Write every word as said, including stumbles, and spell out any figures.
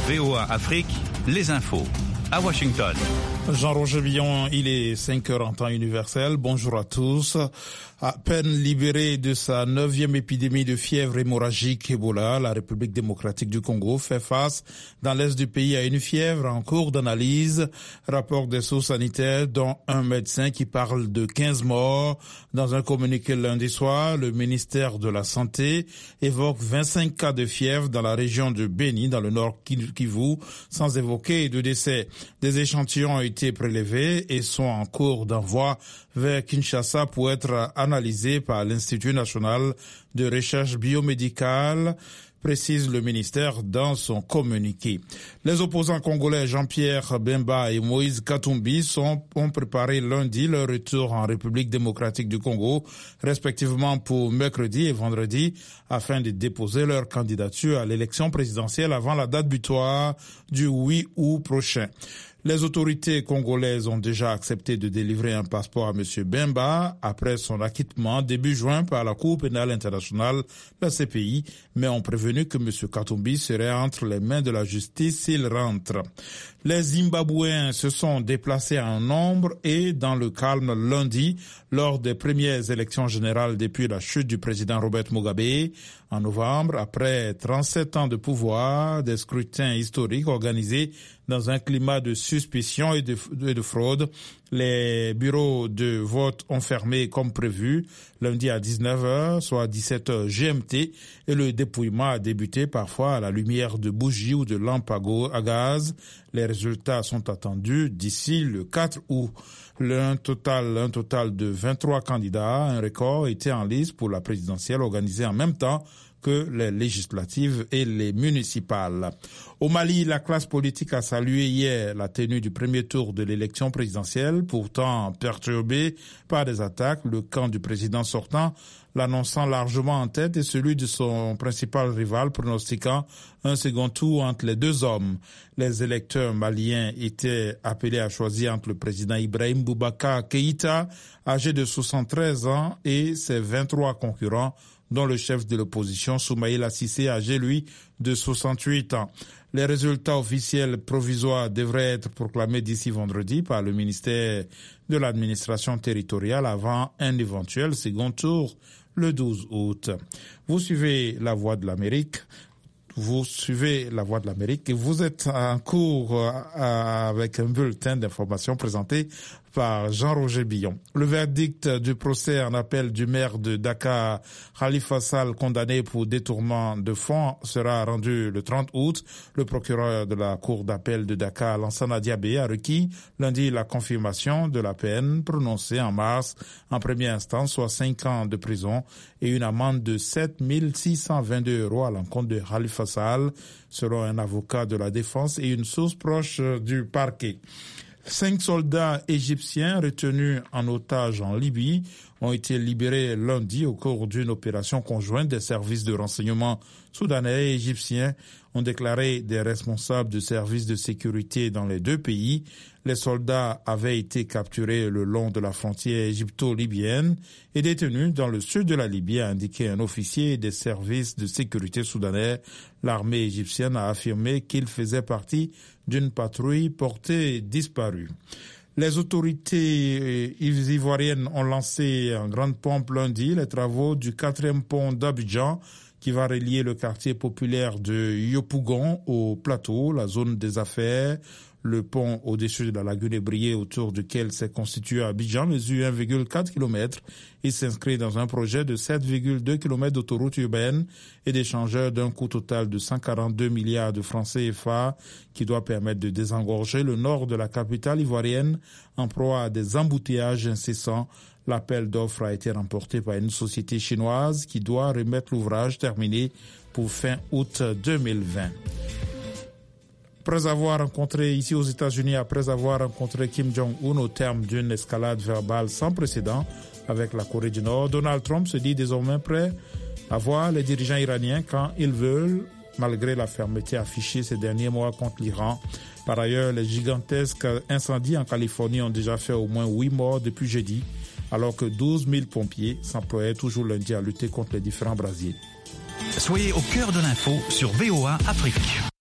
V O A Afrique, les infos. À Washington. Jean-Roger Billon, il est cinq heures en temps universel. Bonjour à tous. À peine libérée de sa neuvième épidémie de fièvre hémorragique Ebola, la République démocratique du Congo fait face dans l'est du pays à une fièvre en cours d'analyse. Rapport des sources sanitaires, dont un médecin qui parle de quinze morts. Dans un communiqué lundi soir, le ministère de la Santé évoque vingt-cinq cas de fièvre dans la région de Beni, dans le nord Kivu, sans évoquer de décès. Des échantillons ont été prélevés et sont en cours d'envoi vers Kinshasa pour être analysés par l'Institut national de recherche biomédicale, précise le ministère dans son communiqué. Les opposants congolais Jean-Pierre Bemba et Moïse Katumbi sont, ont préparé lundi leur retour en République démocratique du Congo, respectivement pour mercredi et vendredi, afin de déposer leur candidature à l'élection présidentielle avant la date butoir du huit août prochain. Les autorités congolaises ont déjà accepté de délivrer un passeport à M. Bemba après son acquittement début juin par la Cour pénale internationale, la C P I, mais ont prévenu que M. Katumbi serait entre les mains de la justice s'il rentre. Les Zimbabwéens se sont déplacés en nombre et dans le calme lundi lors des premières élections générales depuis la chute du président Robert Mugabe en novembre, après trente-sept ans de pouvoir, des scrutins historiques organisés dans un climat de suspicion et de, de, de fraude. Les bureaux de vote ont fermé comme prévu lundi à dix-neuf heures, soit dix-sept heures G M T, et le dépouillement a débuté parfois à la lumière de bougies ou de lampes à gaz. Les résultats sont attendus d'ici le quatre août. Un total, un total de vingt-trois candidats, un record, était en lice pour la présidentielle organisée en même temps que les législatives et les municipales. Au Mali, la classe politique a salué hier la tenue du premier tour de l'élection présidentielle, pourtant perturbée par des attaques. Le camp du président sortant l'annonçant largement en tête et celui de son principal rival pronostiquant un second tour entre les deux hommes. Les électeurs maliens étaient appelés à choisir entre le président Ibrahim Boubacar Keïta, âgé de soixante-treize ans, et ses vingt-trois concurrents, dont le chef de l'opposition Soumaïla Cissé, âgé, lui, de soixante-huit ans. Les résultats officiels provisoires devraient être proclamés d'ici vendredi par le ministère de l'administration territoriale avant un éventuel second tour le douze août. Vous suivez La Voix de l'Amérique. Vous suivez La Voix de l'Amérique et vous êtes en cours avec un bulletin d'information présenté par Jean-Roger Billon. Le verdict du procès en appel du maire de Dakar, Khalifa Sall, condamné pour détournement de fonds, sera rendu le trente août. Le procureur de la cour d'appel de Dakar, Lansana Diabé, a requis lundi la confirmation de la peine prononcée en mars en première instance, soit cinq ans de prison et une amende de sept mille six cent vingt-deux euros à l'encontre de Khalifa Sall, selon un avocat de la défense et une source proche du parquet. Cinq soldats égyptiens retenus en otage en Libye ont été libérés lundi au cours d'une opération conjointe des services de renseignement soudanais et égyptiens, ont déclaré des responsables de services de sécurité dans les deux pays. Les soldats avaient été capturés le long de la frontière égypto-libyenne et détenus dans le sud de la Libye, a indiqué un officier des services de sécurité soudanais. L'armée égyptienne a affirmé qu'il faisait partie d'une patrouille portée disparue. Les autorités ivoiriennes ont lancé en grande pompe lundi les travaux du quatrième pont d'Abidjan qui va relier le quartier populaire de Yopougon au plateau, la zone des affaires. Le pont au-dessus de la lagune ébriée autour duquel s'est constitué Abidjan mesure un virgule quatre kilomètres. Il s'inscrit dans un projet de sept virgule deux kilomètres d'autoroute urbaine et d'échangeur d'un coût total de cent quarante-deux milliards de francs C F A qui doit permettre de désengorger le nord de la capitale ivoirienne en proie à des embouteillages incessants. L'appel d'offres a été remporté par une société chinoise qui doit remettre l'ouvrage terminé pour fin août deux mille vingt. Après avoir rencontré ici aux États-Unis, après avoir rencontré Kim Jong-un au terme d'une escalade verbale sans précédent avec la Corée du Nord, Donald Trump se dit désormais prêt à voir les dirigeants iraniens quand ils veulent, malgré la fermeté affichée ces derniers mois contre l'Iran. Par ailleurs, les gigantesques incendies en Californie ont déjà fait au moins huit morts depuis jeudi, alors que douze mille pompiers s'employaient toujours lundi à lutter contre les différents brasiers. Soyez au cœur de l'info sur V O A Afrique.